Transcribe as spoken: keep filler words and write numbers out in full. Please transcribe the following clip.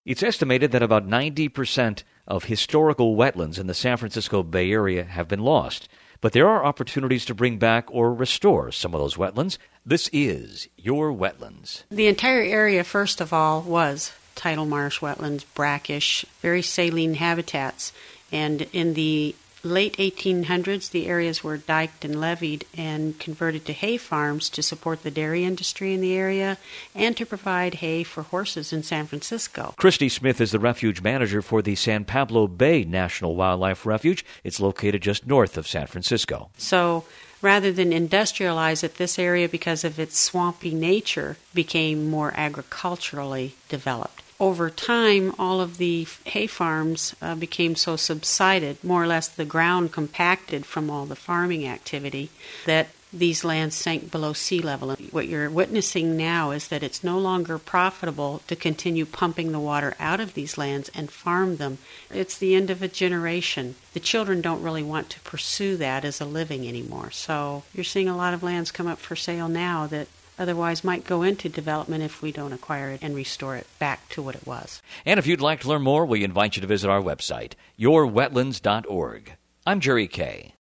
It's estimated that about ninety percent of historical wetlands in the San Francisco Bay Area have been lost, but there are opportunities to bring back or restore some of those wetlands. This is Your Wetlands. The entire area, first of all, was tidal marsh wetlands, brackish, very saline habitats. And in the late eighteen hundreds, the areas were diked and leveed and converted to hay farms to support the dairy industry in the area and to provide hay for horses in San Francisco. Christy Smith is the refuge manager for the San Pablo Bay National Wildlife Refuge. It's located just north of San Francisco. So rather than industrialize it, this area, because of its swampy nature, became more agriculturally developed. Over time, all of the hay farms uh, became so subsided, more or less the ground compacted from all the farming activity, that these lands sank below sea level. And what you're witnessing now is that it's no longer profitable to continue pumping the water out of these lands and farm them. It's the end of a generation. The children don't really want to pursue that as a living anymore. So you're seeing a lot of lands come up for sale now that otherwise might go into development if we don't acquire it and restore it back to what it was. And if you'd like to learn more, we invite you to visit our website, your wetlands dot org. I'm Jerry Kay.